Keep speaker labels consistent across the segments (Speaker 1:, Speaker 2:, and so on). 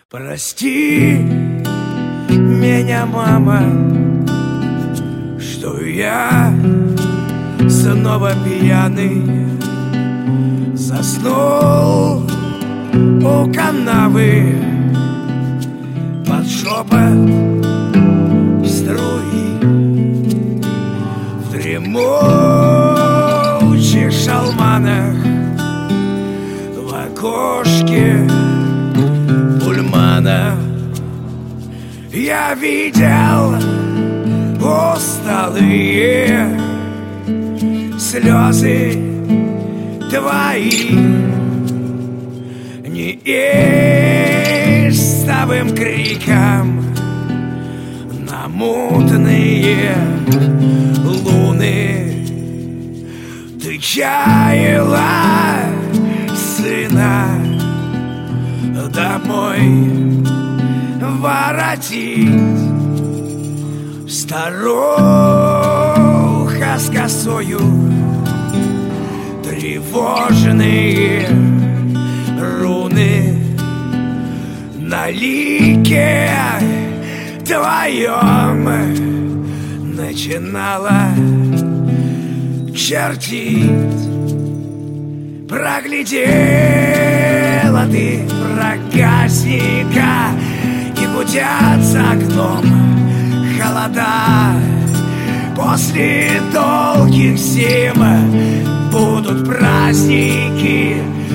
Speaker 1: Прости меня, мама, что я снова пьяный заснул у канавы под шепот струи в дремучих шалманах в окошке пульмана. Я видел усталые слезы твои неистовым криком на мутные луны. Ты чаяла сына домой воротить. Старуха с косою, тревожные руны на лике твоем начинала чертить. Проглядела ты проказника, и гудят за окном холода. После долгих зим будут праздники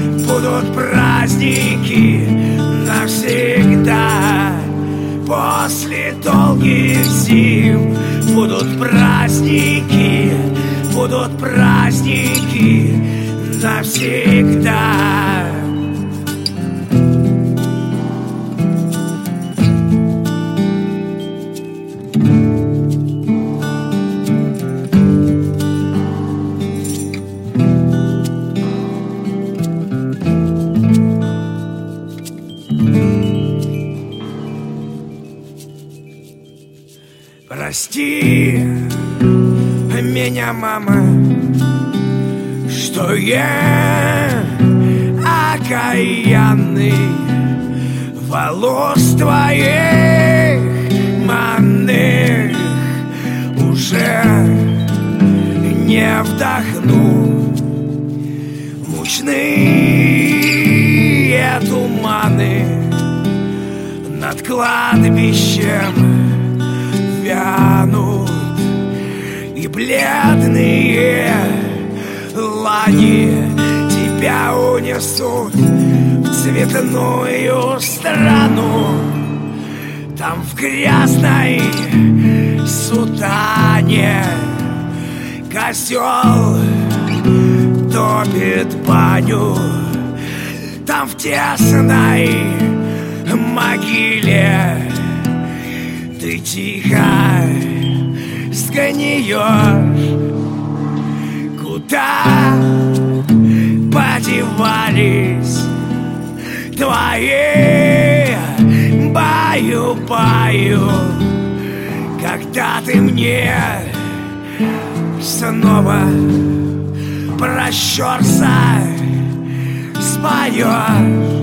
Speaker 1: навсегда. После долгих зим будут праздники навсегда. Прости меня, мама, что я окаянный, волос твоих манных уже не вдохну. Мучные туманы над кладбищем вянут, и бледные лани тебя унесут в цветную страну. Там в грязной сутане козел топит баню. Там в тесной могиле ты тихо сгниешь. Куда подевались твои баю-баю, когда ты мне снова прощёрся споешь?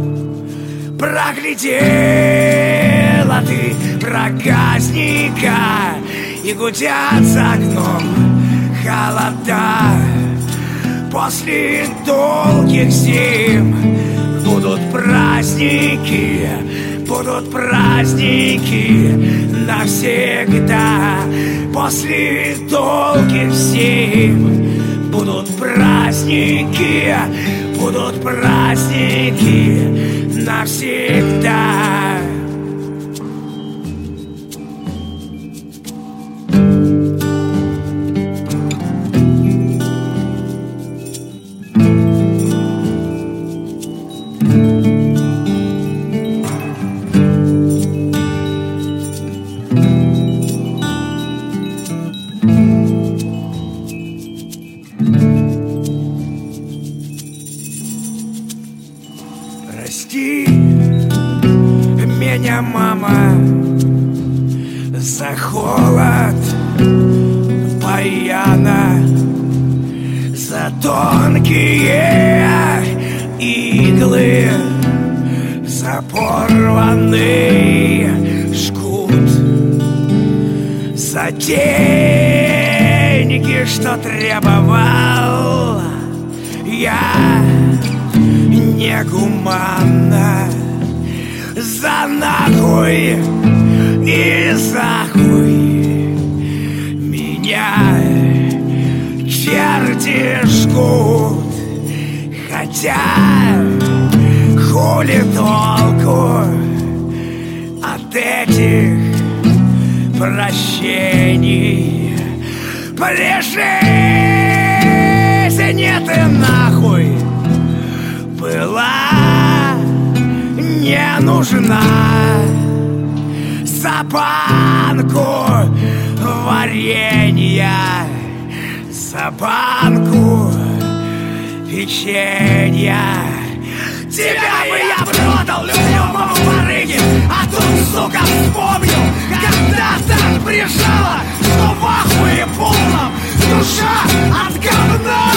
Speaker 1: Проглядела ты проказника, и гудят за окном холода. После долгих зим будут праздники навсегда. После долгих зим будут праздники навсегда. Прости меня, мама, за холод баяна, за тонкие иглы, за за порванный жгут, за деньги, что требовал я негуманно, за нахуй и захуй меня черти жгут. Хотя хули толку от этих прощений? При жизни ты нахуй была не нужна. За банку варенья, за банку печенья тебя бы я продал любому барыге, а тут, сука, вспомнил, когда так прижала, что в ахуе полном душа от говна.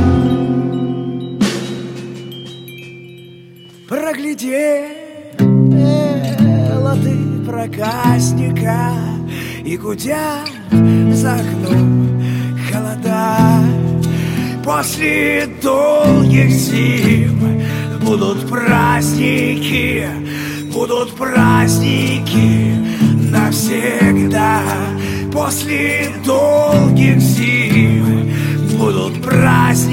Speaker 1: Проглядела ты проказника, и гудят за окном холода. После долгих зим будут праздники навсегда. После долгих зим будут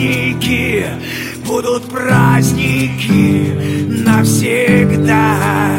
Speaker 1: праздники навсегда.